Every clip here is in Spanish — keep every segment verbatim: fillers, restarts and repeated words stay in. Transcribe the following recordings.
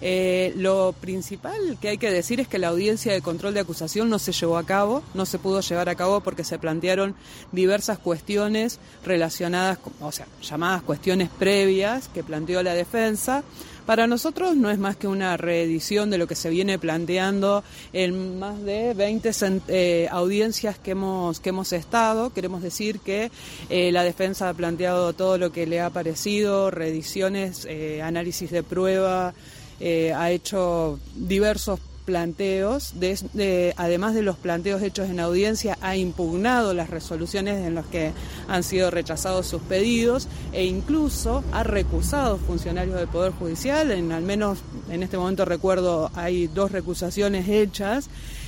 Eh, lo principal que hay que decir es que la audiencia de control de acusación no se llevó a cabo, no se pudo llevar a cabo porque se plantearon diversas cuestiones relacionadas, o sea, llamadas cuestiones previas que planteó la defensa. Para nosotros no es más que una reedición de lo que se viene planteando en más de veinte eh, audiencias que hemos que hemos estado. Queremos decir que eh, la defensa ha planteado todo lo que le ha parecido, reediciones, eh, análisis de prueba, eh, ha hecho diversos planteos, de, de, además de los planteos hechos en audiencia, ha impugnado las resoluciones en las que han sido rechazados sus pedidos e incluso ha recusado funcionarios del Poder Judicial. En al menos en este momento recuerdo hay dos recusaciones hechas.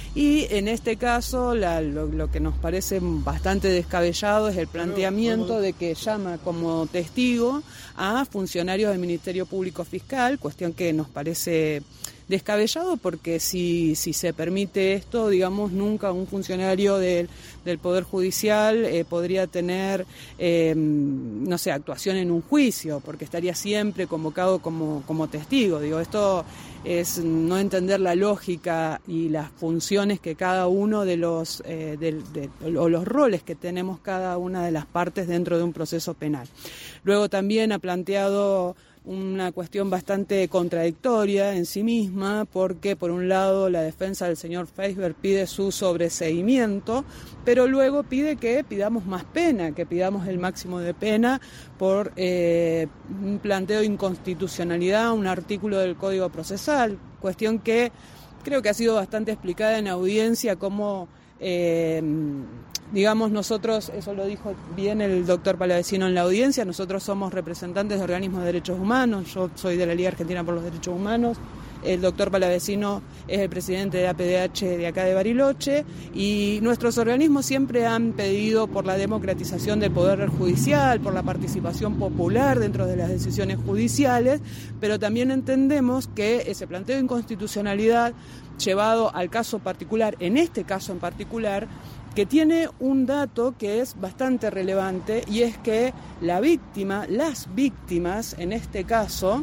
Y en este caso la, lo, lo que nos parece bastante descabellado es el planteamiento de que llama como testigo a funcionarios del Ministerio Público Fiscal, cuestión que nos parece descabellado porque si, si se permite esto, digamos, nunca un funcionario del, del Poder Judicial eh, podría tener, eh, no sé, actuación en un juicio, porque estaría siempre convocado como, como testigo. Digo, esto es no entender la lógica y las funciones que cada uno de los, eh, de, de, o los roles que tenemos cada una de las partes dentro de un proceso penal. Luego también ha planteado una cuestión bastante contradictoria en sí misma, porque por un lado la defensa del señor Feisberg pide su sobreseimiento, pero luego pide que pidamos más pena, que pidamos el máximo de pena por eh, un planteo de inconstitucionalidad, un artículo del Código Procesal, cuestión que creo que ha sido bastante explicada en audiencia como eh, digamos, nosotros, eso lo dijo bien el doctor Palavecino en la audiencia, nosotros somos representantes de organismos de derechos humanos, yo soy de la Liga Argentina por los Derechos Humanos, el doctor Palavecino es el presidente de A P D H de acá de Bariloche, y nuestros organismos siempre han pedido por la democratización del Poder Judicial, por la participación popular dentro de las decisiones judiciales, pero también entendemos que ese planteo de inconstitucionalidad llevado al caso particular, en este caso en particular, que tiene un dato que es bastante relevante, y es que la víctima, las víctimas en este caso,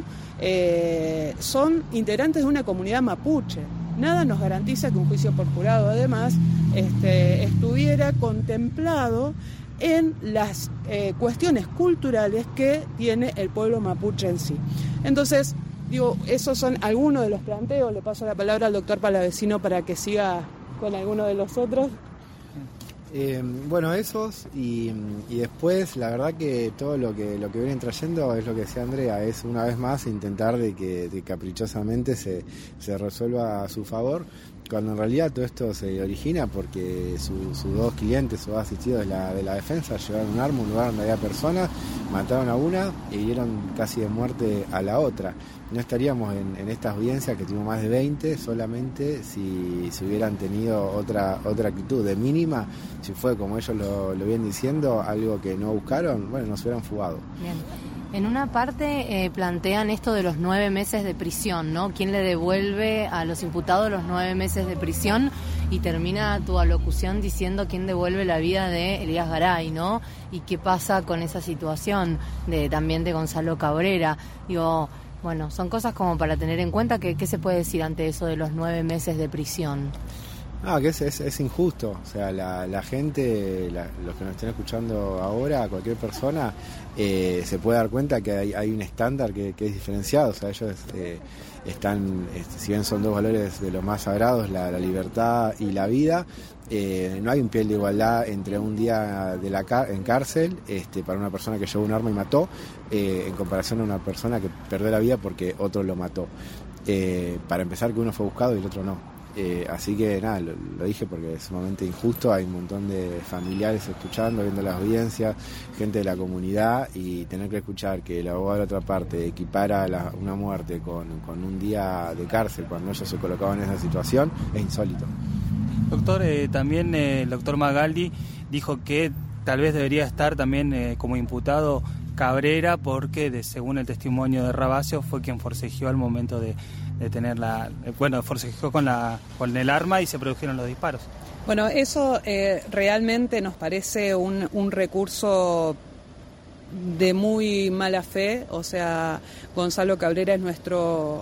eh, son integrantes de una comunidad mapuche. Nada nos garantiza que un juicio por jurado, además, este, estuviera contemplado en las eh, cuestiones culturales que tiene el pueblo mapuche en sí. Entonces, digo, esos son algunos de los planteos. Le paso la palabra al doctor Palavecino para que siga con alguno de los otros. Eh, bueno, esos y, y después la verdad que todo lo que lo que vienen trayendo es lo que decía Andrea, es una vez más intentar de que de caprichosamente se, se resuelva a su favor, cuando en realidad todo esto se origina porque sus su dos clientes, sus dos asistidos de la, de la defensa llevaron un arma a un lugar donde había personas, mataron a una y hirieron casi de muerte a la otra. No estaríamos en, en esta audiencia que tuvimos más de veinte solamente si, si hubieran tenido otra otra actitud de mínima, si fue como ellos lo, lo vienen diciendo, algo que no buscaron, bueno, nos hubieran fugado. Bien. En una parte eh, plantean esto de los nueve meses de prisión, ¿no? ¿Quién le devuelve a los imputados los nueve meses de prisión? Y termina tu alocución diciendo quién devuelve la vida de Elías Garay, ¿no? Y qué pasa con esa situación de también de Gonzalo Cabrera. Digo, bueno, son cosas como para tener en cuenta. que ¿Qué se puede decir ante eso de los nueve meses de prisión? Ah, que es, es, es injusto, o sea, la, la gente, la, los que nos estén escuchando ahora, cualquier persona, eh, se puede dar cuenta que hay, hay un estándar que, que es diferenciado, o sea, ellos eh, están, este, si bien son dos valores de los más sagrados, la, la libertad y la vida, eh, no hay un pie de igualdad entre un día de la car- en cárcel este, para una persona que llevó un arma y mató, eh, en comparación a una persona que perdió la vida porque otro lo mató. Eh, para empezar, que uno fue buscado y el otro no. Eh, así que nada, lo, lo dije porque es sumamente injusto, hay un montón de familiares escuchando, viendo las audiencias, gente de la comunidad, y tener que escuchar que el abogado de la otra parte equipara la, una muerte con, con un día de cárcel cuando ellos se colocaban en esa situación es insólito. Doctor, eh, también eh, el doctor Magaldi dijo que tal vez debería estar también eh, como imputado Cabrera porque, de, según el testimonio de Rabacio, fue quien forcejeó al momento de, de tener la... Bueno, forcejeó con, la, con el arma y se produjeron los disparos. Bueno, eso eh, realmente nos parece un, un recurso de muy mala fe. O sea, Gonzalo Cabrera es nuestro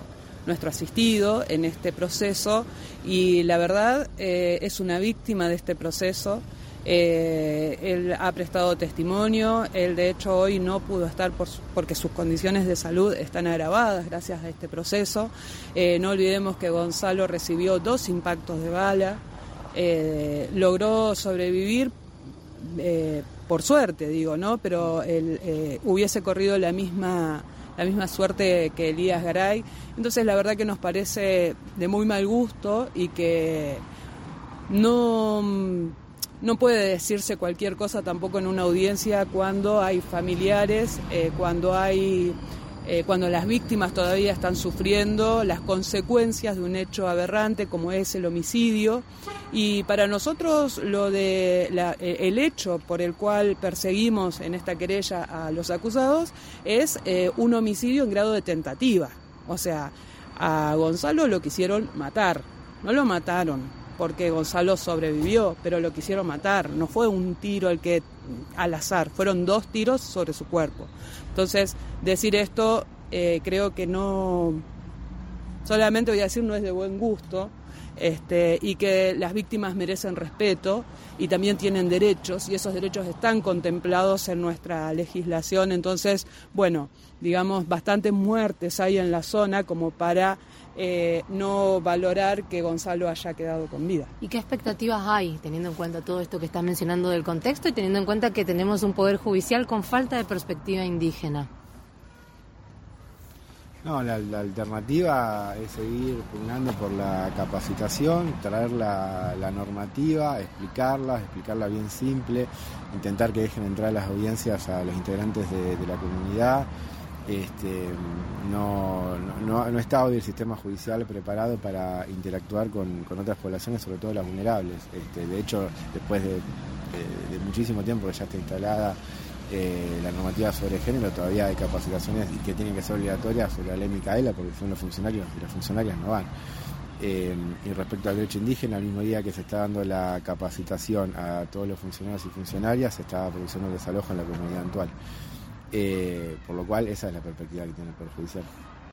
nuestro asistido en este proceso y la verdad eh, es una víctima de este proceso. Eh, él ha prestado testimonio, él de hecho hoy no pudo estar por, porque sus condiciones de salud están agravadas gracias a este proceso. Eh, no olvidemos que Gonzalo recibió dos impactos de bala, eh, logró sobrevivir eh, por suerte, digo, ¿no? Pero él eh, hubiese corrido la misma, la misma suerte que Elías Garay. Entonces la verdad que nos parece de muy mal gusto y que no... No puede decirse cualquier cosa tampoco en una audiencia cuando hay familiares, eh, cuando hay, eh, cuando las víctimas todavía están sufriendo las consecuencias de un hecho aberrante como es el homicidio. Y para nosotros lo de la, el hecho por el cual perseguimos en esta querella a los acusados es eh, un homicidio en grado de tentativa. O sea, a Gonzalo lo quisieron matar, no lo mataron porque Gonzalo sobrevivió, pero lo quisieron matar. No fue un tiro el que al azar, fueron dos tiros sobre su cuerpo. Entonces, decir esto eh, creo que no, solamente voy a decir no es de buen gusto, este, y que las víctimas merecen respeto y también tienen derechos, y esos derechos están contemplados en nuestra legislación. Entonces, bueno, digamos, bastantes muertes hay en la zona como para Eh, no valorar que Gonzalo haya quedado con vida. ¿Y qué expectativas hay, teniendo en cuenta todo esto que estás mencionando del contexto y teniendo en cuenta que tenemos un poder judicial con falta de perspectiva indígena? No, la, la alternativa es seguir pugnando por la capacitación, traer la, la normativa, explicarla, explicarla bien simple, intentar que dejen entrar a las audiencias a los integrantes de, de la comunidad. Este, no, no, no está hoy el sistema judicial preparado para interactuar con, con otras poblaciones, sobre todo las vulnerables. Este, de hecho, después de, de, de muchísimo tiempo que ya está instalada eh, la normativa sobre género, todavía hay capacitaciones que tienen que ser obligatorias sobre la ley Micaela, porque son los funcionarios y las funcionarias no van. Eh, y respecto al derecho indígena, al mismo día que se está dando la capacitación a todos los funcionarios y funcionarias, se está produciendo el desalojo en la comunidad actual. Eh, por lo cual esa es la perspectiva que tiene el Poder Judicial.